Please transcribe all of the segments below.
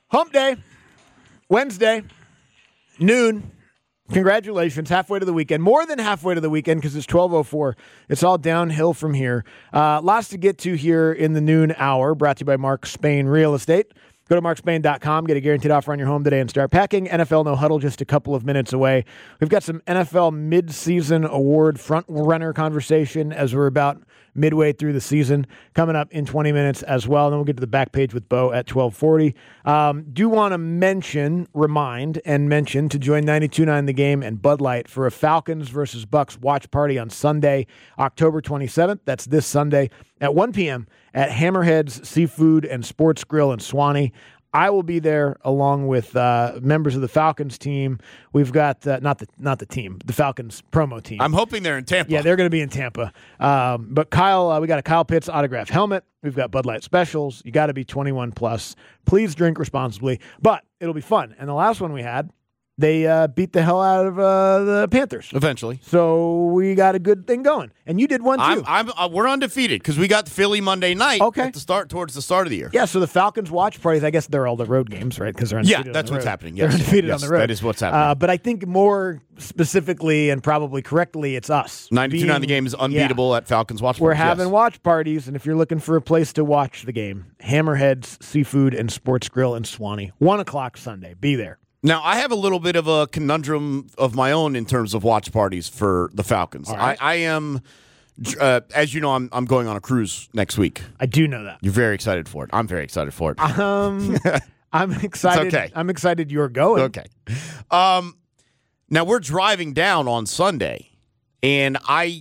Hump Day, Wednesday, noon. Congratulations, halfway to the weekend. More than halfway to the weekend because it's 12:04. It's all downhill from here. Lots to get to here in the noon hour, brought to you by Mark Spain Real Estate. Go to markspain.com, get a guaranteed offer on your home today and start packing. NFL No Huddle just a couple of minutes away. We've got some NFL midseason award front runner conversation as we're about midway through the season coming up in 20 minutes as well. And then we'll get to the back page with Bo at 12:40. Do want to remind to join 92.9 The Game and Bud Light for a Falcons versus Bucks watch party on Sunday, October 27th. That's this Sunday at 1 p.m. at Hammerhead's Seafood and Sports Grill in Swanee. I will be there along with members of the Falcons team. We've got not the team, the Falcons promo team. I'm hoping they're in Tampa. Yeah, they're going to be in Tampa. But Kyle, we got a Kyle Pitts autographed helmet. We've got Bud Light specials. You got to be 21 plus. Please drink responsibly. But it'll be fun. And the last one we had, they beat the hell out of the Panthers. Eventually. So we got a good thing going. And you did one, too. We're undefeated because we got Philly Monday night towards the start of the year. Yeah, so the Falcons watch parties, I guess they're all the road games, right? Because they're undefeated on the road. Yeah, that's what's happening. Yes. They're undefeated on the road. That is what's happening. But I think more specifically and probably correctly, it's us. 92.9 The Game is unbeatable at Falcons watch parties. We're having watch parties, and if you're looking for a place to watch the game, Hammerhead's Seafood and Sports Grill in Swanee. 1 o'clock Sunday. Be there. Now, I have a little bit of a conundrum of my own in terms of watch parties for the Falcons. Right. I am, as you know, I'm going on a cruise next week. I do know that. You're very excited for it. I'm very excited for it. I'm excited. It's okay. I'm excited you're going. Okay. Now, we're driving down on Sunday, and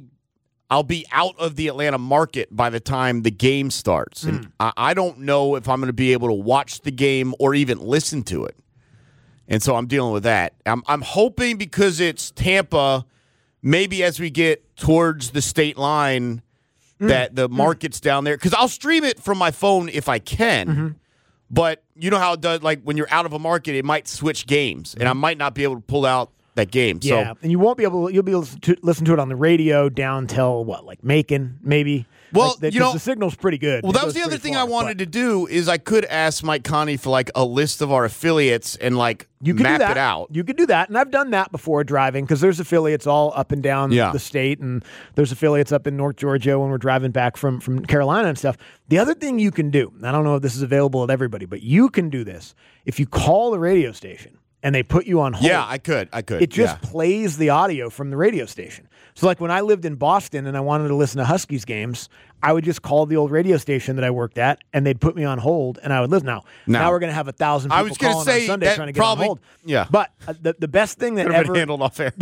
I'll be out of the Atlanta market by the time the game starts. And I don't know if I'm going to be able to watch the game or even listen to it. And so I'm dealing with that. I'm hoping because it's Tampa, maybe as we get towards the state line, that the market's down there. Because I'll stream it from my phone if I can. Mm-hmm. But you know how it does, like when you're out of a market, it might switch games. And I might not be able to pull out that game. Yeah, and you'll be able to listen to it on the radio down till, like Macon, maybe? Well, the signal's pretty good. Well, that was the other thing I wanted to do is I could ask Mike Connie for a list of our affiliates and map it out. You could do that, and I've done that before driving because there's affiliates all up and down the state, and there's affiliates up in North Georgia when we're driving back from Carolina and stuff. The other thing you can do, I don't know if this is available at everybody, but you can do this if you call the radio station and they put you on hold. Yeah, I could. It just plays the audio from the radio station. So like when I lived in Boston and I wanted to listen to Huskies games, I would just call the old radio station that I worked at, and they'd put me on hold, and I would listen. Now we're going to have 1,000 people calling on Sunday trying to get on hold. Yeah. But the best thing that could have been handled off air.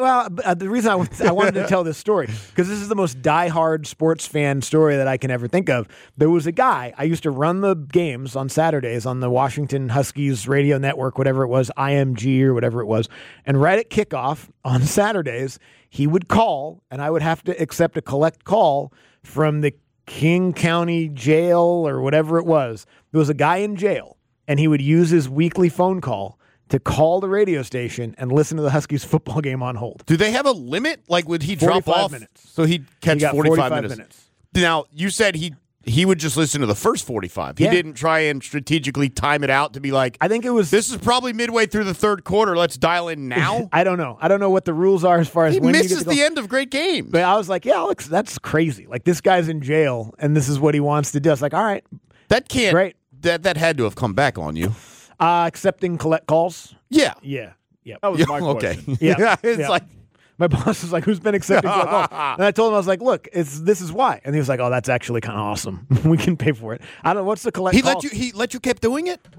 The reason I wanted to tell this story, because this is the most diehard sports fan story that I can ever think of. There was a guy, I used to run the games on Saturdays on the Washington Huskies radio network, whatever it was, IMG or whatever it was, and right at kickoff on Saturdays, he would call, and I would have to accept a collect call from the King County Jail or whatever it was. There was a guy in jail, and he would use his weekly phone call to call the radio station and listen to the Huskies football game on hold. Do they have a limit? Would he drop off? Minutes. So he'd catch 45 minutes. Now, you said he would just listen to the first 45. He didn't try and strategically time it out to be like, I think it was, this is probably midway through the third quarter. Let's dial in now. I don't know. I don't know what the rules are as far as when misses you get to the end of great games. But I was like, Alex, that's crazy. This guy's in jail, and this is what he wants to do. I was like, all right. That can't. Great. That had to have come back on you. Accepting collect calls. Yeah. Yeah. Yeah. That was my question. Okay. Yeah. It's like. My boss was like, who's been accepting collect calls? And I told him, I was like, look, this is why. And he was like, oh, that's actually kind of awesome. We can pay for it. I don't know. What's the collect call? He let you keep doing it?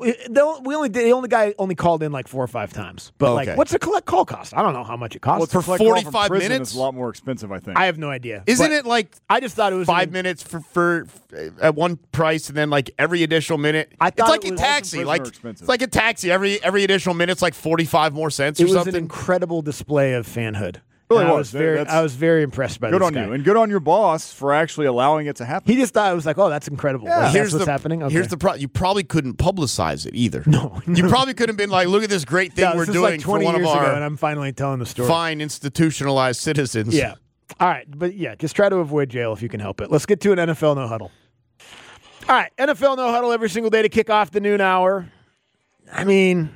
The only guy only called in 4 or 5 times. But what's the collect call cost? I don't know how much it costs. Well, for 45 minutes? It's a lot more expensive, I think. I have no idea. Isn't it I just thought it was 5 minutes for at one price, and then every additional minute? It's like a taxi. It's like a taxi. Every additional minute's 45 more cents or something. It was an incredible display of fanhood. Really I was very impressed by this guy. Good on you, and good on your boss for actually allowing it to happen. He just thought it was oh, that's incredible. Yeah. That's what's happening. Okay. Here's the problem: you probably couldn't publicize it either. No. You probably couldn't have been look at this great thing we're doing for one of our and I'm finally telling the story. Fine institutionalized citizens. Yeah. All right, but just try to avoid jail if you can help it. Let's get to an NFL No Huddle. All right, NFL No Huddle every single day to kick off the noon hour. I mean,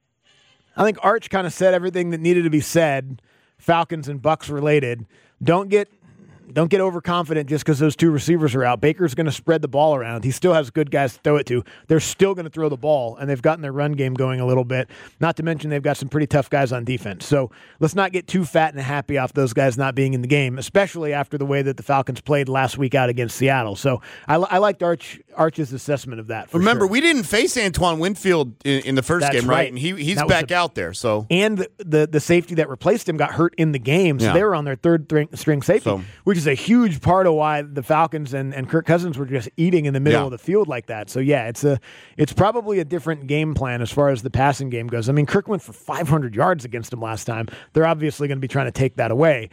I think Arch kind of said everything that needed to be said, Falcons and Bucks related. Don't get overconfident just because those two receivers are out. Baker's going to spread the ball around. He still has good guys to throw it to. They're still going to throw the ball, and they've gotten their run game going a little bit. Not to mention they've got some pretty tough guys on defense. So let's not get too fat and happy off those guys not being in the game, especially after the way that the Falcons played last week out against Seattle. So I liked Arch's assessment of that. Remember, sure. we didn't face Antoine Winfield in the first That's game, right? right. And he's That was back out there. So and the safety that replaced him got hurt in the game, so Yeah. they were on their third string safety, So- which is a huge part of why the Falcons and Kirk Cousins were just eating in the middle Yeah. of the field like that. So yeah, it's probably a different game plan as far as the passing game goes. I mean, Kirk went for 500 yards against them last time. They're obviously going to be trying to take that away.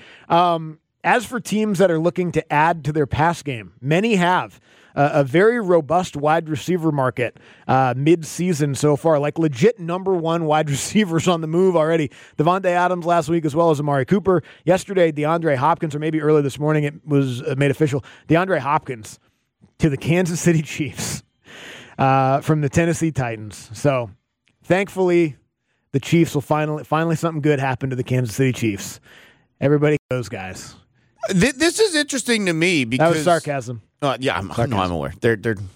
As for teams that are looking to add to their pass game, many have. A very robust wide receiver market mid-season so far, like legit number one wide receivers on the move already. Devontae Adams last week as well as Amari Cooper. Yesterday, DeAndre Hopkins, or maybe early this morning it was made official, DeAndre Hopkins to the Kansas City Chiefs from the Tennessee Titans. So thankfully, the Chiefs will finally something good happen to the Kansas City Chiefs. Everybody, those guys. this is interesting to me because That was sarcasm. Yeah, I'm aware. They're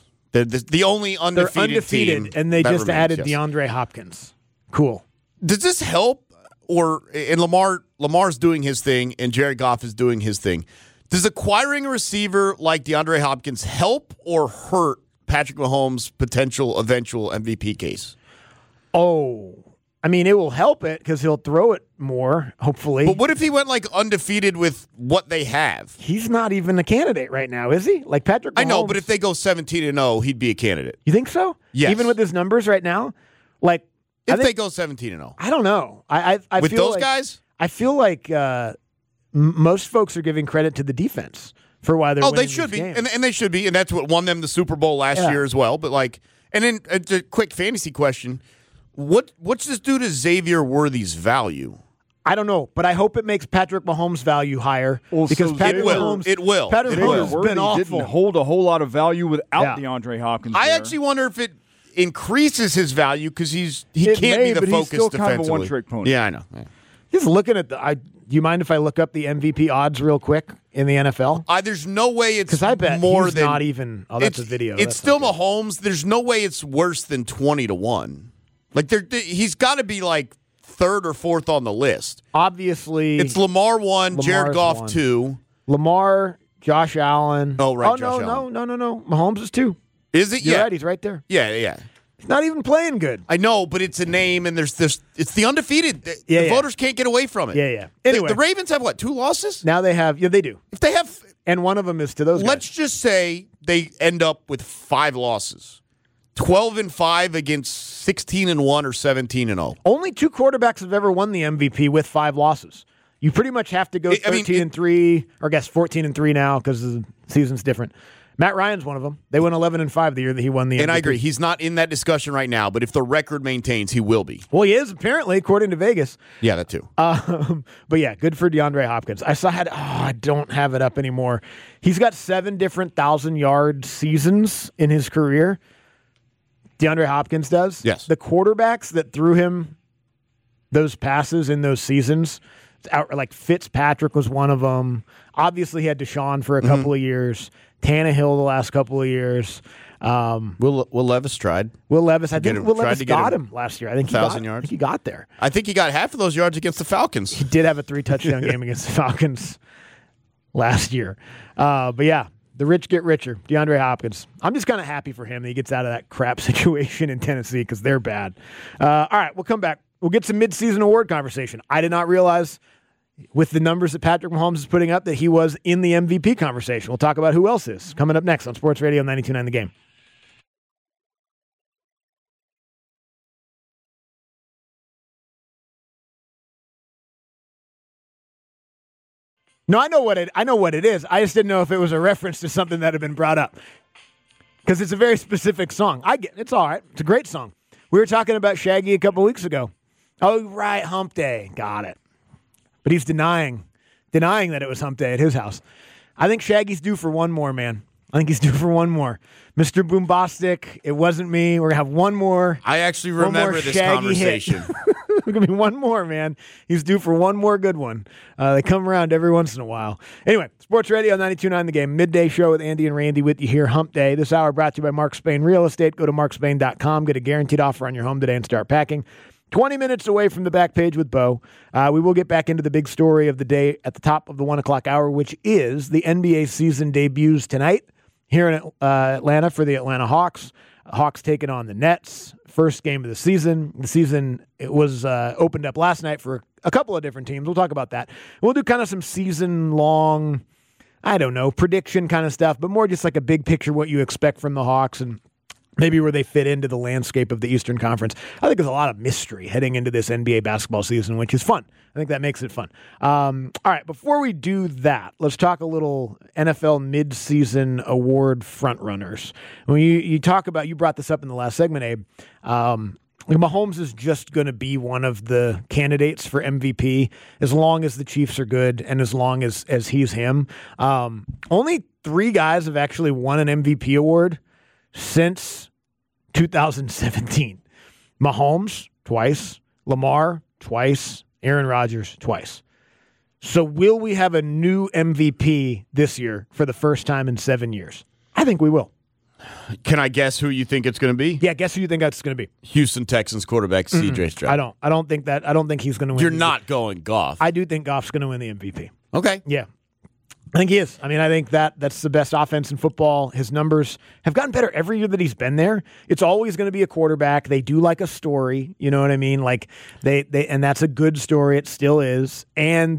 the only They're undefeated undefeated, team and they that just remains, added yes. DeAndre Hopkins. Cool. Does this help, and Lamar's doing his thing, and Jared Goff is doing his thing? Does acquiring a receiver like DeAndre Hopkins help or hurt Patrick Mahomes' potential eventual MVP case? Oh, I mean, it will help it because he'll throw it more, hopefully. But what if he went like undefeated with what they have? He's not even a candidate right now, is he? Like Patrick Mahomes. I know, but if they go 17-0, he'd be a candidate. You think so? Yes. Even with his numbers right now? Like, If I think, they go 17-0. I don't know. I With feel those like, guys? I feel like most folks are giving credit to the defense for why they're Oh, winning they should these be. games. And they should be. And that's what won them the Super Bowl last Yeah. year as well. But like, and then a quick fantasy question. What's this do to Xavier Worthy's value? I don't know, but I hope it makes Patrick Mahomes' value higher Well, because so Patrick it will. Mahomes. It will. Patrick It Mahomes will. has Worthy been awful. didn't hold a whole lot of value without Yeah. DeAndre Hopkins. I there. actually wonder if it increases his value because he It can't may, be the but he's focus still kind of a defensively. one-trick pony. Yeah, I know. Yeah. Just looking at do you mind if I look up the MVP odds real quick in the NFL? There's no way it's Because I bet more he's than not even. Oh, that's it's a video. It's That's still not good. Mahomes. There's no way it's worse than 20-1. Like he's got to be like third or fourth on the list. Obviously, It's Lamar 1, Jared Lamar's Goff 1. 2. Lamar, Josh Allen. Oh, right, Oh Josh no, Allen. no. Mahomes is 2. Is it? You're Yeah. right. He's right there. Yeah. He's not even playing good. I know, but it's a name, and there's this. It's the undefeated. The Yeah. voters can't get away from it. Yeah. The- Anyway, the Ravens have what? 2 losses? now they have. Yeah, they do. If they have, And one of them is to those let's guys. just say they end up with 5 losses, 12-5 against 16-1 or 17-0. Only 2 quarterbacks have ever won the MVP with 5 losses. You pretty much have to go I mean, 13-3, or I guess 14-3 now because the season's different. Matt Ryan's one of them. They went 11-5 the year that he won the MVP. And I agree, he's not in that discussion right now. But if the record maintains, he will be. Well, he is apparently, according to Vegas. Yeah, that too. But yeah, good for DeAndre Hopkins. I don't have it up anymore. He's got 7 different 1,000-yard seasons in his career. DeAndre Hopkins does. Yes. The quarterbacks that threw him those passes in those seasons, like Fitzpatrick was one of them. Obviously, he had Deshaun for a couple of years. Tannehill the last couple of years. Will Levis tried. Will Levis, I think Will tried Levis to get got him him last year. I think 1,000 yards. I think he got there. I think he got half of those yards against the Falcons. He did have a 3-touchdown game against the Falcons last year. But yeah, the rich get richer. DeAndre Hopkins. I'm just kind of happy for him that he gets out of that crap situation in Tennessee because they're bad. All right, we'll come back. We'll get some midseason award conversation. I did not realize with the numbers that Patrick Mahomes is putting up that he was in the MVP conversation. We'll talk about who else is coming up next on Sports Radio 92.9 The Game. No, I know what it is. I just didn't know if it was a reference to something that had been brought up. Because it's a very specific song. I get it. It's all right. It's a great song. We were talking about Shaggy a couple weeks ago. Oh, right, Hump Day. Got it. But he's denying that it was Hump Day at his house. I think Shaggy's due for one more, man. I think he's due for one more. Mr. Boombastic, it wasn't me. We're going to have one more. I actually remember this conversation. There's going to be one more, man. He's due for one more good one. They come around every once in a while. Anyway, Sports Radio 92.9 The Game. Midday show with Andy and Randy with you here, Hump Day. This hour brought to you by Mark Spain Real Estate. Go to markspain.com. Get a guaranteed offer on your home today and start packing. 20 minutes away from the back page with Bo. We will get back into the big story of the day at the top of the 1 o'clock hour, which is the NBA season debuts tonight here in Atlanta for the Atlanta Hawks. Hawks taking on the Nets. First game of the season. The season it was opened up last night for a couple of different teams. We'll talk about that. We'll do kind of some season-long, I don't know, prediction kind of stuff, but more just like a big picture what you expect from the Hawks and maybe where they fit into the landscape of the Eastern Conference. I think there's a lot of mystery heading into this NBA basketball season, which is fun. I think that makes it fun. All right, before we do that, let's talk a little NFL midseason award frontrunners. When you talk about, you brought this up in the last segment, Abe, Mahomes is just going to be one of the candidates for MVP as long as the Chiefs are good and as long as he's him. Only 3 guys have actually won an MVP award since 2017. Mahomes, twice. Lamar, twice. Aaron Rodgers, twice. So will we have a new MVP this year for the first time in 7 years? I think we will. Can I guess who you think it's going to be? Yeah, guess who you think that's going to be? Houston Texans quarterback C.J. Stroud. I don't think that. I don't think he's going to win. You're not going Goff. I do think Goff's going to win the MVP. Okay. Yeah. I think he is. I mean, I think that's the best offense in football. His numbers have gotten better every year that he's been there. It's always going to be a quarterback. They do like a story. You know what I mean? Like they and that's a good story. It still is. And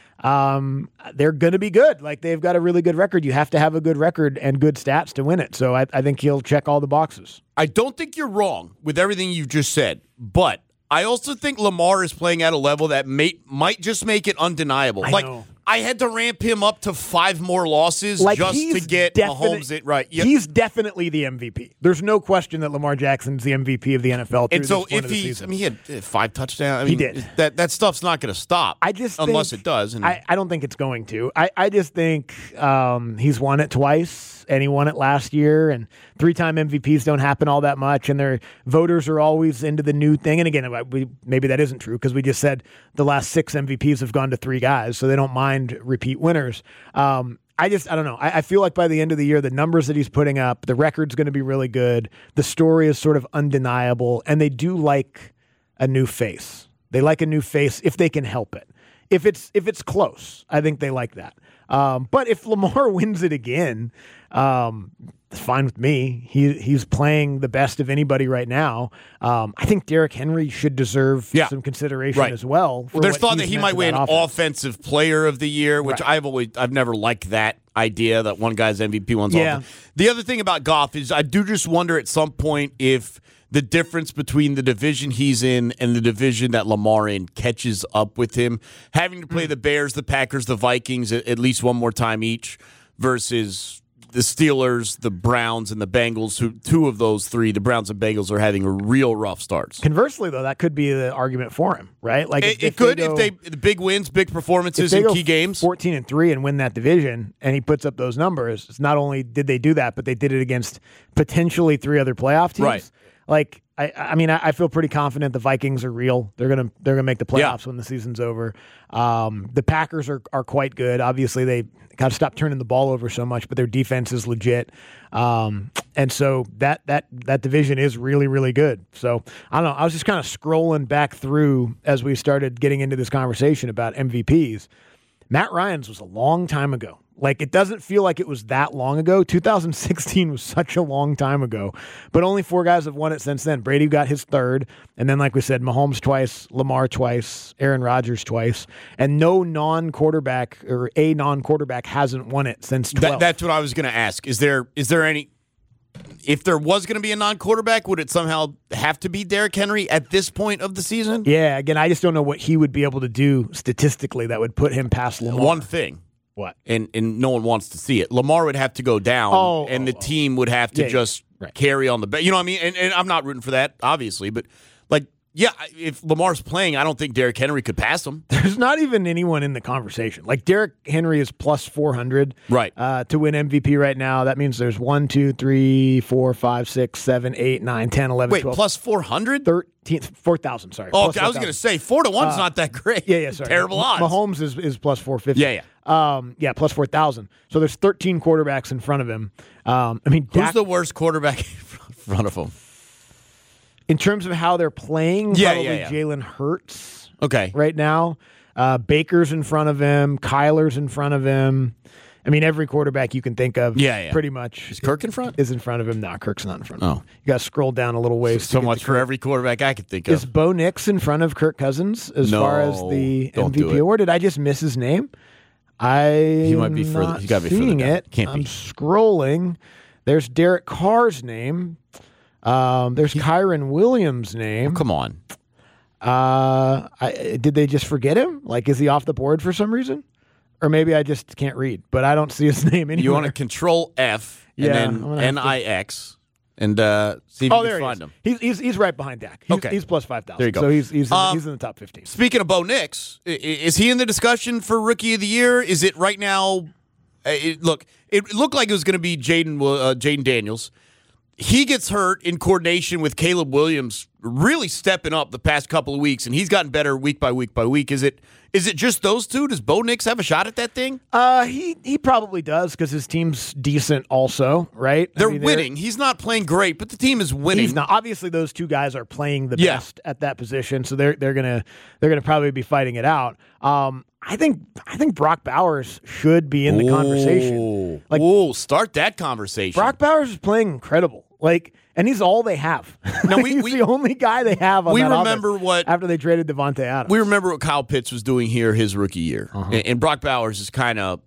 they're going to be good. Like they've got a really good record. You have to have a good record and good stats to win it. So I think he'll check all the boxes. I don't think you're wrong with everything you've just said, but I also think Lamar is playing at a level that might just make it undeniable. I know. I had to ramp him up to 5 more losses just to get Mahomes it right. Yep. He's definitely the MVP. There's no question that Lamar Jackson's the MVP of the NFL. And so if he had 5 touchdowns. I mean, he did. That stuff's not going to stop. Unless it does. And I don't think it's going to. I just think he's won it twice, and he won it last year. And 3-time MVPs don't happen all that much, and their voters are always into the new thing. And again, maybe that isn't true because we just said the last 6 MVPs have gone to 3 guys, so they don't mind repeat winners. I don't know. I feel like by the end of the year, the numbers that he's putting up, the record's going to be really good. The story is sort of undeniable, and they do like a new face. They like a new face if they can help it. If it's close, I think they like that. But if Lamar wins it again, it's fine with me. He's playing the best of anybody right now. I think Derrick Henry should deserve some consideration as well. There's thought that he might win Offensive Player of the Year, which I've never liked that idea that one guy's MVP, one's offensive. The other thing about Goff is I do just wonder at some point if the difference between the division he's in and the division that Lamar in catches up with him. Having to play the Bears, the Packers, the Vikings at least one more time each versus the Steelers, the Browns, and the Bengals, who 2 of those 3, the Browns and Bengals, are having real rough starts. Conversely, though, that could be the argument for him, right? Like it could if they the big wins, big performances in key games. 14-3 and win that division, and he puts up those numbers. It's not only did they do that, but they did it against potentially 3 other playoff teams. Right. Like I feel pretty confident the Vikings are real. They're gonna make the playoffs when the season's over. The Packers are quite good. Obviously, they got to stop turning the ball over so much, but their defense is legit. And so that division is really, really good. So I don't know. I was just kind of scrolling back through as we started getting into this conversation about MVPs. Matt Ryan's was a long time ago. Like, it doesn't feel like it was that long ago. 2016 was such a long time ago, but only 4 guys have won it since then. Brady got his 3rd, and then, like we said, Mahomes twice, Lamar twice, Aaron Rodgers twice, and no non-quarterback or a non-quarterback hasn't won it since 12. That's what I was going to ask. Is there any? If there was going to be a non-quarterback, would it somehow have to be Derrick Henry at this point of the season? Yeah, again, I just don't know what he would be able to do statistically that would put him past Lamar. One thing. What? And no one wants to see it. Lamar would have to go down, and the team would have to carry on the – you know what I mean? And I'm not rooting for that, obviously, but, like, Yeah, if Lamar's playing, I don't think Derrick Henry could pass him. There's not even anyone in the conversation. Like Derrick Henry is plus 400 Right. To win MVP right now. That means there's 1, 2, 3, 4, 5, 6, 7, 8, 9, 10, 11, Wait, 12. plus 400? 4,000, sorry. Oh, Plus okay, I was going to say 4-1's not that great. Yeah, sorry. Terrible odds. Mahomes is plus 450. Yeah. Plus 4,000. So there's 13 quarterbacks in front of him. I mean, Who's Dak, the worst quarterback in front of him? in terms of how they're playing, Yeah, probably yeah. Jalen Hurts Okay. right now. Baker's in front of him. Kyler's in front of him. I mean, every quarterback you can think of, Yeah. pretty much. Is Kirk in front? Is in front of him. No, Kirk's not in front of him. Oh. You got to scroll down a little ways. So to get much to for Kirk. every quarterback I could think of. Is Bo Nix in front of Kirk Cousins as far as the don't do MVP it. award? Did I just miss his name? He might be further- Not he's gotta be further seeing down. it. Can't I'm be. scrolling. There's Derek Carr's name. There's Kyron Williams' name. Come on. Did they just forget him? Like, is he off the board for some reason? Or maybe I just can't read, but I don't see his name anywhere. You want to Control F and Yeah, I'm then gonna have to- NIX and see if Oh, you there can find he him. is. He's right behind Dak. He's, Okay. he's plus 5,000. There you go. So he's in the top 15. Speaking of Bo Nix, is he in the discussion for Rookie of the Year? Is it right now? It looked like it was going to be Jaden Daniels. He gets hurt in coordination with Caleb Williams, really stepping up the past couple of weeks, and he's gotten better week by week by week. Is it just those two? Does Bo Nix have a shot at that thing? He probably does because his team's decent also, right? They're winning. He's not playing great, but the team is winning. He's not. Obviously, those two guys are playing the Yeah. best at that position, so they're gonna probably be fighting it out. I think Brock Bowers should be in the conversation. Like, Start that conversation. Brock Bowers is playing incredible. Like, and he's all they have. No, he's the only guy they have. On we that remember offense what- after they traded Devontae Adams. We remember what Kyle Pitts was doing here his rookie year. And Brock Bowers is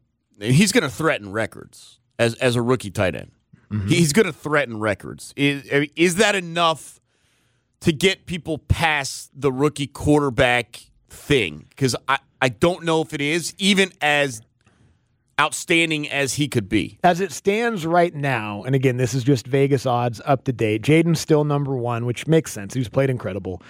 he's going to threaten records as a rookie tight end. He's going to threaten records. Is that enough to get people past the rookie quarterback thing? Because I don't know if it is, even as outstanding as he could be. As it stands right now, and again, this is just Vegas odds up to date. Jaden's still number 1, which makes sense. He's played incredible.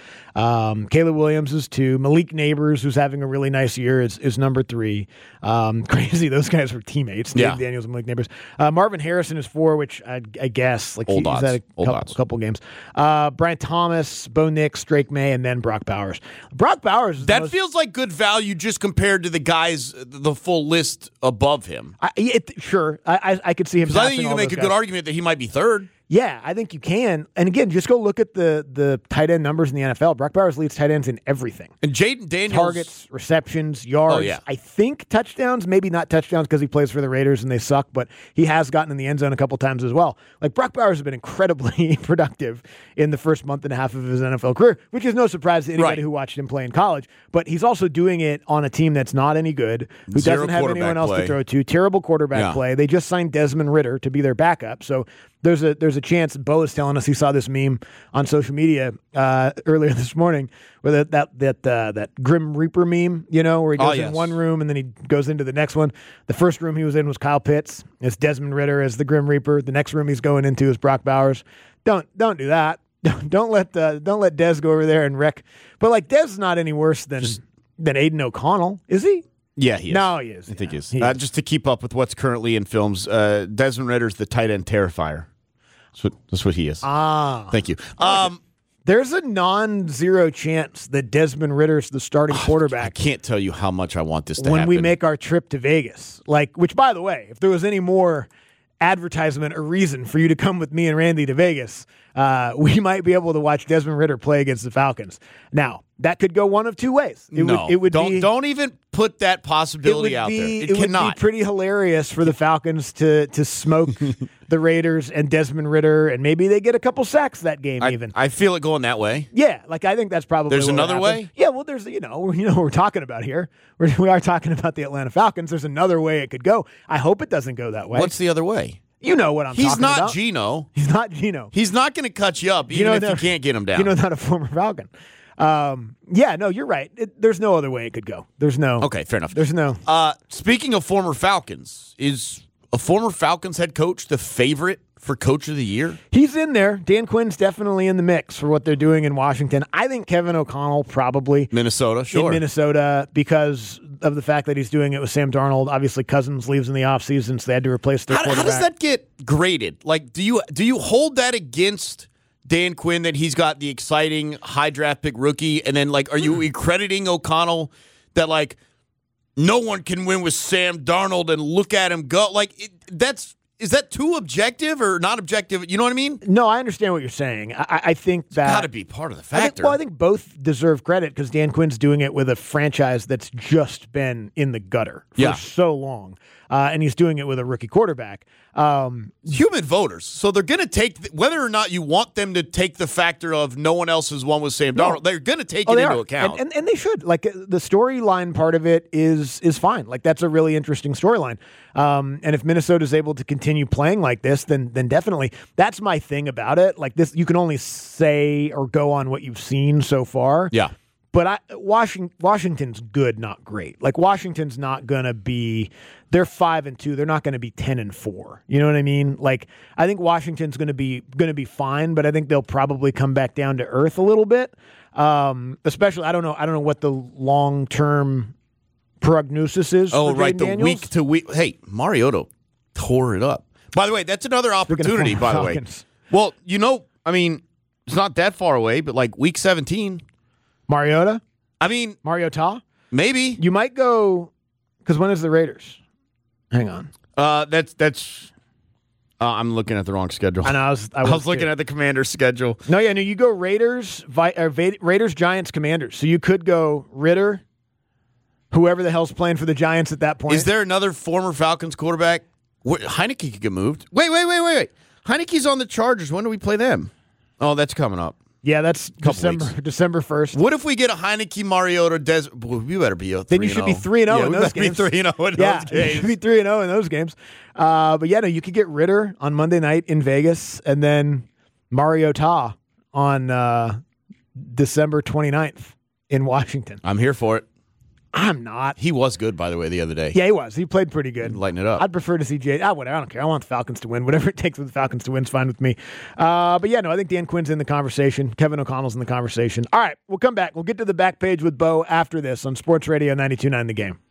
Caleb Williams is 2. Malik Neighbors, who's having a really nice year, is number 3. Crazy, those guys were teammates. Yeah. Dave Daniels and Malik Neighbors. Marvin Harrison is 4, which I guess like Old he's odds. had Old a odds. couple games. Brian Thomas, Bo Nix, Drake May, and then Brock Bowers. Brock Bowers is the That most- feels like good value just compared to the guys, the full list above him. Sure. I could see him. Because I think passing you all can make those a good guys. argument that he might be third. Yeah, I think you can. And again, just go look at the tight end numbers in the NFL. Brock Bowers leads tight ends in everything. And Jaden Daniels. Targets, receptions, yards. Oh, yeah. I think touchdowns, maybe not touchdowns because he plays for the Raiders and they suck, but he has gotten in the end zone a couple times as well. Like Brock Bowers has been incredibly productive in the first month and a half of his NFL career, which is no surprise to anybody Right. who watched him play in college. But he's also doing it on a team that's not any good, who Zero doesn't have quarterback anyone else play. to throw to. Terrible quarterback Yeah. play. They just signed Desmond Ridder to be their backup. So there's a chance. Bo is telling us he saw this meme on social media earlier this morning, where that Grim Reaper meme, where he goes yes. in one room and then he goes into the next one. The first room he was in was Kyle Pitts. It's Desmond Ridder as the Grim Reaper. The next room he's going into is Brock Bowers. Don't do that. Don't let Dez go over there and wreck. But like Dez is not any worse than Aiden O'Connell, is he? Yeah, he is. No, he is. I think he is. He is. Just to keep up with what's currently in films, Desmond Ritter's the tight end terrifier. That's what he is. Thank you. There's a non-zero chance that Desmond Ritter's the starting I quarterback can't tell you how much I want this to when happen. we make our trip to Vegas. Which, by the way, if there was any more advertisement or reason for you to come with me and Randy to Vegas, we might be able to watch Desmond Ridder play against the Falcons. Now, that could go one of two ways. Don't even put that possibility out there. It cannot. Would be pretty hilarious for the Falcons to smoke the Raiders and Desmond Ridder, and maybe they get a couple sacks that game. I feel it going that way. Yeah, I think that's probably. There's what would another happen. way? Yeah, well, there's what we're talking about here. We are talking about the Atlanta Falcons. There's another way it could go. I hope it doesn't go that way. What's the other way? You know what I'm talking about. He's not Geno. He's not Geno. He's not going to cut you up even if you can't get him down. Geno's not a former Falcon. Yeah, no, you're right. There's no other way it could go. There's no. Okay, fair enough. There's no. Speaking of former Falcons, is a former Falcons head coach the favorite for Coach of the Year? He's in there. Dan Quinn's definitely in the mix for what they're doing in Washington. I think Kevin O'Connell probably Minnesota, sure. in Minnesota because of the fact that he's doing it with Sam Darnold. Obviously, Cousins leaves in the offseason, so they had to replace their quarterback. How does that get graded? Like, do you hold that against Dan Quinn that he's got the exciting high draft pick rookie, and then like, are you crediting O'Connell that like no one can win with Sam Darnold and look at him go? Like, is that too objective or not objective? You know what I mean? No, I understand what you're saying. I think that got to be part of the factor. I think both deserve credit because Dan Quinn's doing it with a franchise that's just been in the gutter for so long, and he's doing it with a rookie quarterback. Human voters, so they're going to take whether or not you want them to take the factor of no one else has won with Sam Darnold. They're going to take it into account, and they should. Like the storyline part of it is fine. Like that's a really interesting storyline. And if Minnesota is able to continue playing like this, then definitely that's my thing about it. Like this, you can only say or go on what you've seen so far. Yeah. But Washington's good, not great. Like Washington's not gonna be. They're 5-2. They're not gonna be 10-4. You know what I mean? Like I think Washington's gonna be fine, but I think they'll probably come back down to earth a little bit. Especially, I don't know what the long term prognosis is. Oh, for right, Jaden the Daniels. week to week. Hey, Mariota tore it up. By the way, that's another opportunity. By the way, well, I mean, it's not that far away, but like week 17. Mariota? I mean, Mariota? maybe. You might go because when is the Raiders? Hang on. That's. I'm looking at the wrong schedule. I know. I was looking at the Commanders' schedule. No, you go Raiders, Raiders, Giants, Commanders. So you could go Ritter, whoever the hell's playing for the Giants at that point. Is there another former Falcons quarterback? Heineke could get moved. Wait. Heineke's on the Chargers. When do we play them? Oh, that's coming up. Yeah, that's December 1st. What if we get a Heineke, Mariota, we better be 3-0. Then you should be 3-0 in those games. Be 3-0 in those games. You should be 3-0 in those games. But yeah, no, you could get Ritter on Monday night in Vegas and then Mariota on December 29th in Washington. I'm here for it. I'm not. He was good, by the way, the other day. Yeah, he was. He played pretty good. Lighten it up. I'd prefer to see Jay. Whatever. I don't care. I want the Falcons to win. Whatever it takes for the Falcons to win is fine with me. But yeah, no, I think Dan Quinn's in the conversation. Kevin O'Connell's in the conversation. All right, we'll come back. We'll get to the back page with Bo after this on Sports Radio 92.9 The Game.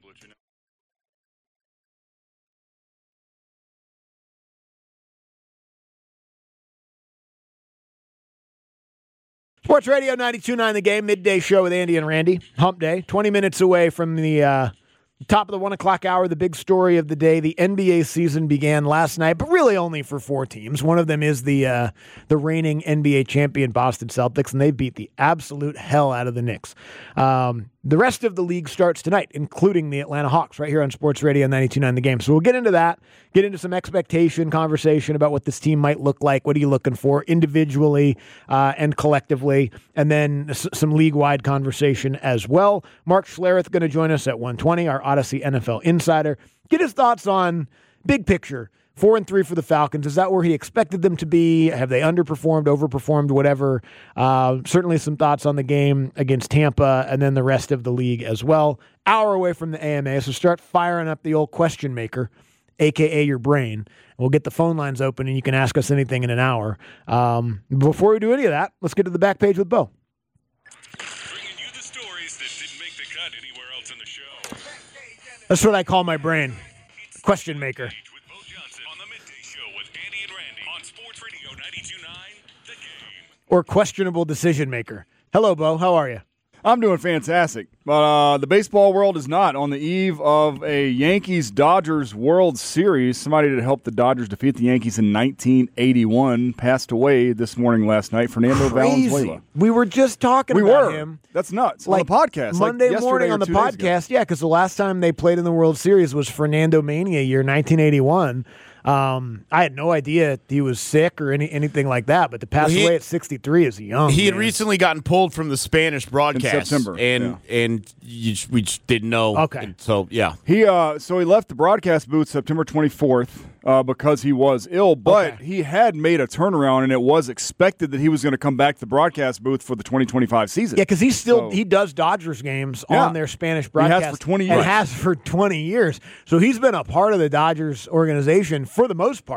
Sports Radio 92.9 The Game, midday show with Andy and Randy. Hump Day, 20 minutes away from the top of the 1 o'clock hour. The big story of the day, the NBA season began last night, but really only for 4 teams. One of them is the reigning NBA champion Boston Celtics, and they beat the absolute hell out of the Knicks. The rest of the league starts tonight, including the Atlanta Hawks, right here on Sports Radio 92.9 The Game. So we'll get into that, get into some expectation conversation about what this team might look like. What are you looking for individually and collectively? And then some league-wide conversation as well. Mark Schlereth going to join us at 1:20, our Odyssey NFL insider. Get his thoughts on big picture. 4-3 for the Falcons. Is that where he expected them to be? Have they underperformed, overperformed, whatever? Certainly some thoughts on the game against Tampa and then the rest of the league as well. Hour away from the AMA, so start firing up the old question maker, a.k.a. your brain. We'll get the phone lines open and you can ask us anything in an hour. Before we do any of that, let's get to the back page with Bo. Bringing you the stories that didn't make the cut anywhere else in the show. That's what I call my brain, question maker. Or questionable decision maker. Hello, Bo. How are you? I'm doing fantastic. But the baseball world is not. On the eve of a Yankees-Dodgers World Series, somebody that helped the Dodgers defeat the Yankees in 1981 passed away this morning last night, Fernando Valenzuela. We were just talking about him. That's nuts. Like on the podcast. Monday like morning on the podcast. Yeah, because the last time they played in the World Series was Fernando Mania year, 1981. I had no idea he was sick or anything like that, but to pass away at 63 is young. He had recently gotten pulled from the Spanish broadcast in September, and we just didn't know. Okay, and so yeah, he left the broadcast booth September 24th because he was ill, but he had made a turnaround, and it was expected that he was going to come back to the broadcast booth for the 2025 season. Yeah, because he does Dodgers games on their Spanish broadcast. He has for 20 years. And has for 20 years. So he's been a part of the Dodgers organization for the most part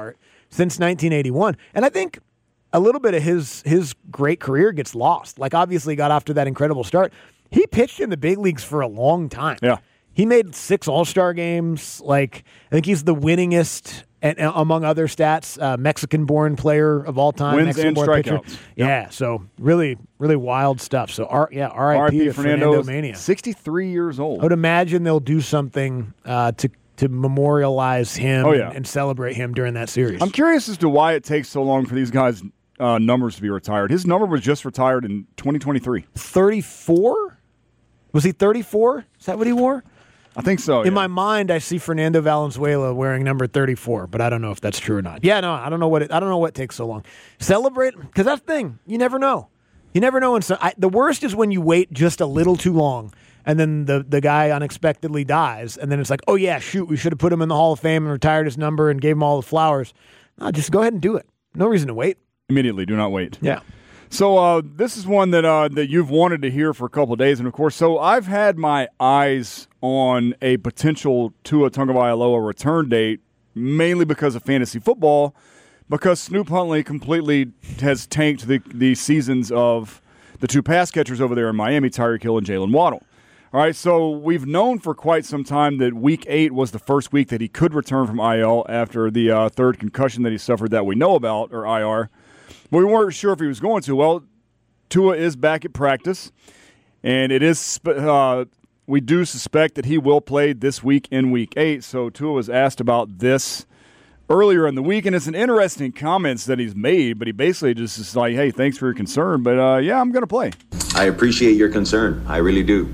since 1981. And I think a little bit of his great career gets lost. Like, obviously, he got off to that incredible start. He pitched in the big leagues for a long time. Yeah. He made 6 All-Star games. Like, I think he's the winningest, and among other stats, Mexican-born player of all time. Wins and Mexican-born pitcher. strikeouts. Yeah, so really, really wild stuff. So, R.I.P. to Fernando Mania. 63 years old. I would imagine they'll do something to memorialize him and celebrate him during that series. I'm curious as to why it takes so long for these guys' numbers to be retired. His number was just retired in 2023. 34? Was he 34? Is that what he wore? I think so. In my mind, I see Fernando Valenzuela wearing number 34, but I don't know if that's true or not. Yeah, no, I don't know what takes so long. Celebrate, because that's the thing. You never know. You never know. The worst is when you wait just a little too long, and then the guy unexpectedly dies, and then it's like, oh yeah, shoot, we should have put him in the Hall of Fame and retired his number and gave him all the flowers. No, just go ahead and do it. No reason to wait. Immediately, do not wait. Yeah. So this is one that you've wanted to hear for a couple of days, and of course, so I've had my eyes on a potential Tua Tagovailoa return date, mainly because of fantasy football, because Snoop Huntley completely has tanked the seasons of the 2 pass catchers over there in Miami, Tyreek Hill and Jalen Waddle. All right, so we've known for quite some time that Week 8 was the first week that he could return from IL after the third concussion that he suffered that we know about, or IR. But we weren't sure if he was going to. Well, Tua is back at practice, and it is we do suspect that he will play this week in Week 8. So Tua was asked about this earlier in the week, and it's an interesting comments that he's made, but he basically just is like, hey, thanks for your concern, but yeah, I'm going to play. I appreciate your concern. I really do.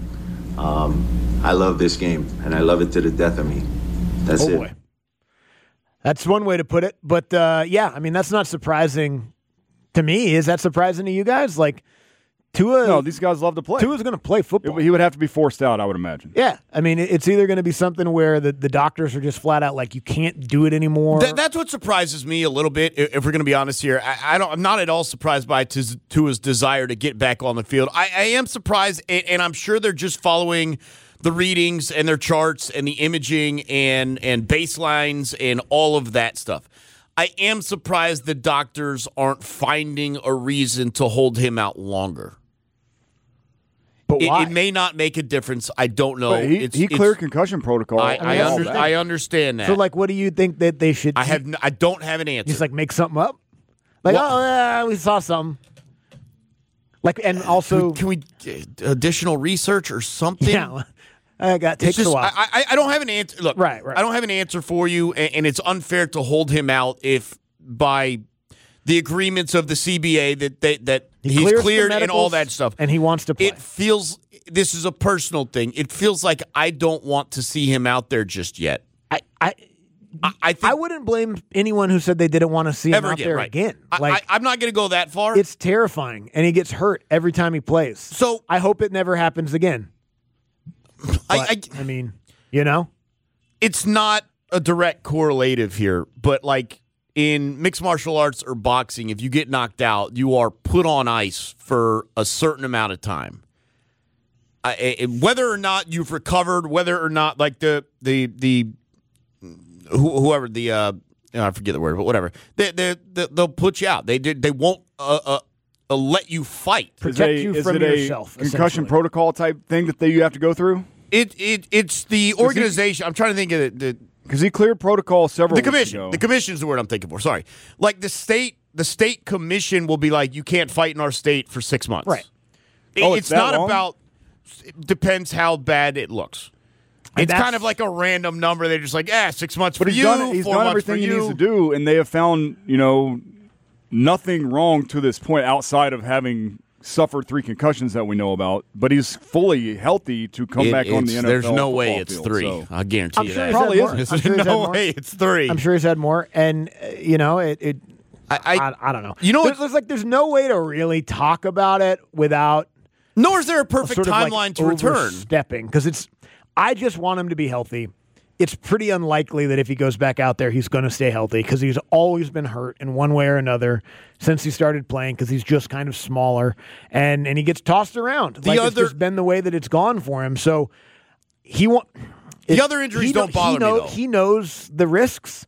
I love this game, and I love it to the death of me. That's it. Boy. That's one way to put it. But, yeah, I mean, that's not surprising to me. Is that surprising to you guys? Like, Tua. No, these guys love to play. Tua's going to play football. He would have to be forced out, I would imagine. Yeah. I mean, it's either going to be something where the doctors are just flat out like, you can't do it anymore. That's what surprises me a little bit, if we're going to be honest here. I'm not at all surprised by Tua's desire to get back on the field. I am surprised, and I'm sure they're just following the readings and their charts and the imaging and baselines and all of that stuff. I am surprised the doctors aren't finding a reason to hold him out longer. But why? It may not make a difference. I don't know. But he cleared concussion protocol. I understand that. So, like, what do you think that they should do? I don't have an answer. Just, like, make something up? Like, we saw something. Like, and also... Can we additional research or something? Yeah. Takes a while. I don't have an answer. Look, right. I don't have an answer for you, and it's unfair to hold him out if by the agreements of the CBA that he's cleared and all that stuff. And he wants to play. It feels, this is a personal thing. It feels like I don't want to see him out there just yet. I think I wouldn't blame anyone who said they didn't want to see him out there again. Like, I'm not going to go that far. It's terrifying, and he gets hurt every time he plays. So I hope it never happens again. But, I mean, you know? It's not a direct correlative here, but like in mixed martial arts or boxing, if you get knocked out, you are put on ice for a certain amount of time. Whether or not you've recovered, whether or not like whoever I forget the word, but whatever, they'll put you out. They won't let you fight. Protect you from yourself. Concussion protocol type thing that you have to go through. It's the organization. I'm trying to think of the because he cleared protocol several. The commission. Weeks ago. The commission is the word I'm thinking for. Sorry, like the state commission will be like, you can't fight in our state for 6 months. Right. It's not long? about. It depends how bad it looks. It's kind of like a random number. They're just like, 6 months but for you. He's 4 done months everything for he you. needs to do, and they have found nothing wrong to this point outside of having suffered 3 concussions that we know about. But he's fully healthy to come back on the NFL. There's no way it's field, 3. So. I guarantee I'm you sure that. he's Probably had more. isn't. I'm sure he's had No more. way it's 3. I'm sure he's had more, and I don't know. You know, there's no way to really talk about it without. Nor is there a perfect sort of timeline to return. Stepping because I just want him to be healthy. It's pretty unlikely that if he goes back out there, he's going to stay healthy because he's always been hurt in one way or another since he started playing because he's just kind of smaller and he gets tossed around. It's just been the way that it's gone for him. So the other injuries don't bother me, though. He knows the risks.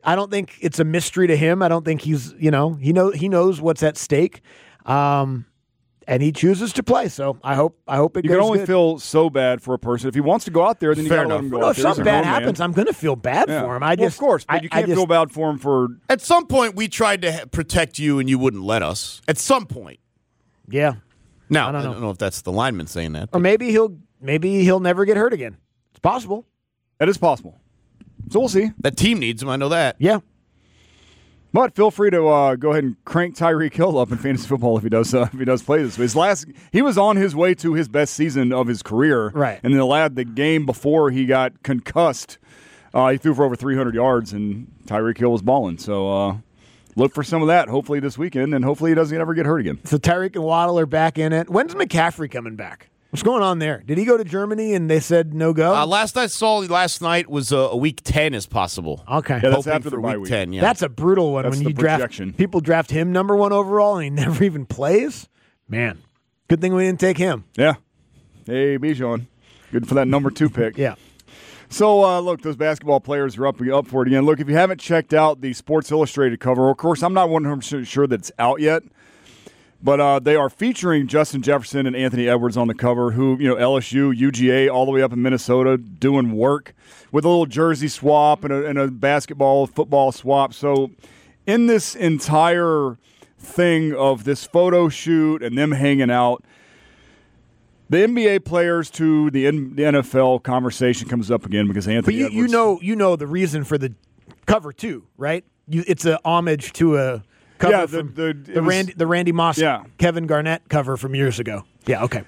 I don't think it's a mystery to him. I don't think he's, he knows what's at stake. And he chooses to play. So I hope it You goes can only good. feel so bad for a person. If he wants to go out there, then you got to let him go No, out if there. He's something a bad grown man. happens, I'm going to feel bad Yeah. for him. Of course, but you can't feel bad for him for. At some point, we tried to protect you, and you wouldn't let us. At some point. Yeah. Now, I don't I don't know if that's the lineman saying that. Or maybe he'll never get hurt again. It's possible. That is possible. So we'll see. That team needs him. I know that. Yeah. But feel free to go ahead and crank Tyreek Hill up in fantasy football if he does play this. He was on his way to his best season of his career, right? And then the game before he got concussed, he threw for over 300 yards, and Tyreek Hill was balling. So look for some of that hopefully this weekend, and hopefully he doesn't ever get hurt again. So Tyreek and Waddle are back in it. When's McCaffrey coming back? What's going on there? Did he go to Germany and they said no go? Last I saw last night was a week 10 is possible. Okay. Yeah, that's Hoping after the for bye week week. 10. Yeah. That's a brutal one That's when the you draft projection. people draft him number 1 overall and he never even plays. Man, good thing we didn't take him. Yeah. Hey, Bijan. Good for that number 2 pick. Yeah. So, look, those basketball players are up for it again. Look, if you haven't checked out the Sports Illustrated cover, of course, I'm not 100% sure that it's out yet, but they are featuring Justin Jefferson and Anthony Edwards on the cover, who, LSU, UGA, all the way up in Minnesota, doing work with a little jersey swap and a basketball, football swap. So, in this entire thing of this photo shoot and them hanging out, the NBA players to the NFL conversation comes up again because Anthony But Edwards. you know the reason for the cover too, right? It's a homage to a cover Yeah, from it was- the Randy Moss, Yeah. Kevin Garnett cover from years ago. Yeah, okay.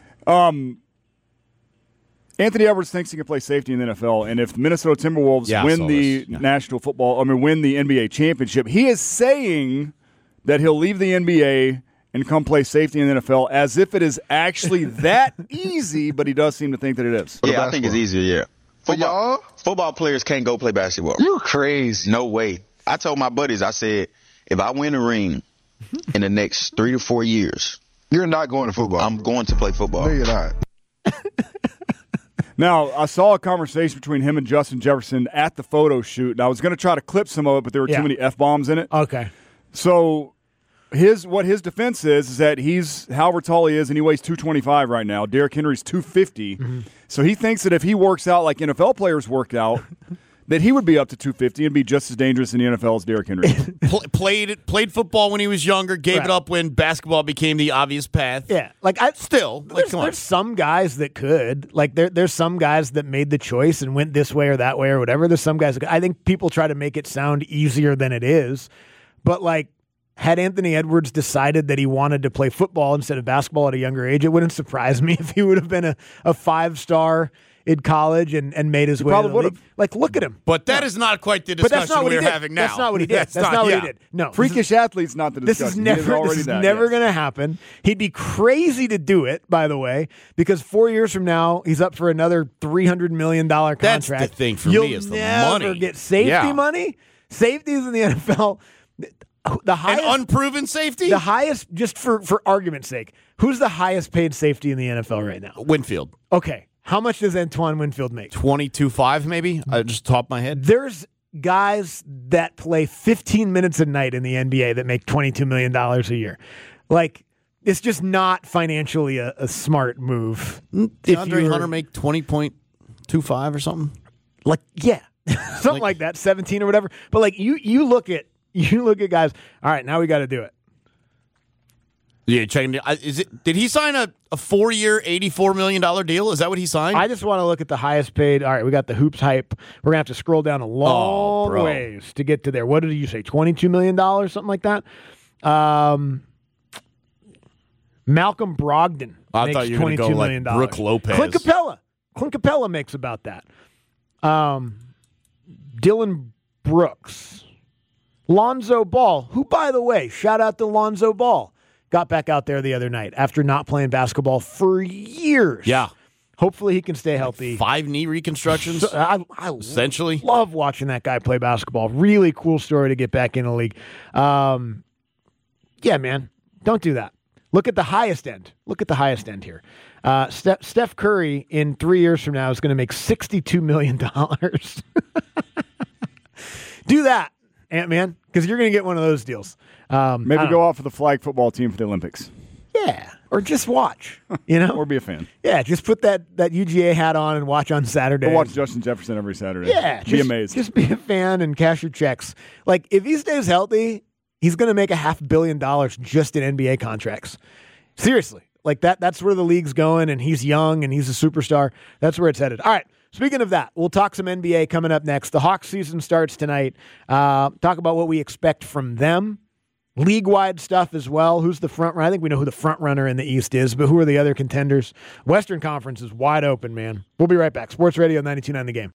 Anthony Edwards thinks he can play safety in the NFL, and if the Minnesota Timberwolves Yeah, I win saw the this. Yeah. win the NBA championship, he is saying that he'll leave the NBA and come play safety in the NFL as if it is actually that easy, but he does seem to think that it is. Yeah, I think it's easier, yeah. For y'all? Football players can't go play basketball. You crazy. No way. I told my buddies, I said, if I win a ring in the next 3 to 4 years, You're not going to football. I'm going to play football. No, you're not. Now, I saw a conversation between him and Justin Jefferson at the photo shoot, and I was going to try to clip some of it, but there were Yeah. too many F-bombs in it. Okay. So what his defense is that he's however tall he is, and he weighs 225 right now. Derrick Henry's 250. Mm-hmm. So he thinks that if he works out like NFL players worked out, that he would be up to 250 and be just as dangerous in the NFL as Derrick Henry. Played football when he was younger, gave Right. it up when basketball became the obvious path. Yeah, Still, come on. there's some guys that could there's some guys that made the choice and went this way or that way or whatever. There's some guys that I think people try to make it sound easier than it is, but had Anthony Edwards decided that he wanted to play football instead of basketball at a younger age, it wouldn't surprise me if he would have been a 5-star in college and made his way to probably the would've. league. Look at him. But that is not quite the But that's discussion not what he we're did. having now. That's not what he did. That's not what he did. No. Freakish athletes, not the This discussion. is He never, already this is that, never yes. going to happen. He'd be crazy to do it, by the way, because 4 years from now, he's up for another $300 million contract. That's the thing for You'll me is the never money. get safety Yeah. money. Safeties in the NFL, the An highest, unproven safety? the highest, just for argument's sake, who's the highest paid safety in the NFL right now? Winfield. Okay. How much does Antoine Winfield make? 22.5 maybe? Just top of my head. There's guys that play 15 minutes a night in the NBA that make $22 million a year. It's just not financially a smart move. If DeAndre you're- Hunter make 20.25 or something? Yeah. Something like that, 17 or whatever. But you look at guys, all right, now we got to do it. Yeah, checking. Did he sign a 4-year, $84 million deal? Is that what he signed? I just want to look at the highest paid. All right, we got the hoops hype. We're going to have to scroll down a long bro. ways to get to there. What did you say, $22 million, something like that? Malcolm Brogdon I makes thought you were gonna $22 go million. like Brooke Lopez. Clint Capella makes about that. Dylan Brooks. Lonzo Ball, who, by the way, shout out to Lonzo Ball, got back out there the other night after not playing basketball for years. Yeah. Hopefully he can stay healthy. 5 knee reconstructions? So, I Essentially. love watching that guy play basketball. Really cool story to get back in the league. Yeah, man, don't do that. Look at the highest end. Look at the highest end here. Steph Curry in 3 years from now is going to make $62 million. Do that. Ant-Man, because you're going to get one of those deals. Maybe go out for the flag football team for the Olympics. Yeah, or just watch, you know? Or be a fan. Yeah, just put that UGA hat on and watch on Saturday. Or watch Justin Jefferson every Saturday. Yeah. Be amazed. Just be a fan and cash your checks. Like, if he stays healthy, he's going to make $500 million just in NBA contracts. Seriously. Like, that's where the league's going, and he's young, and he's a superstar. That's where it's headed. All right. Speaking of that, we'll talk some NBA coming up next. The Hawks season starts tonight. Talk about what we expect from them. League-wide stuff as well. Who's the front runner? I think we know who the front runner in the East is, but who are the other contenders? Western Conference is wide open, man. We'll be right back. Sports Radio 92.9 The Game.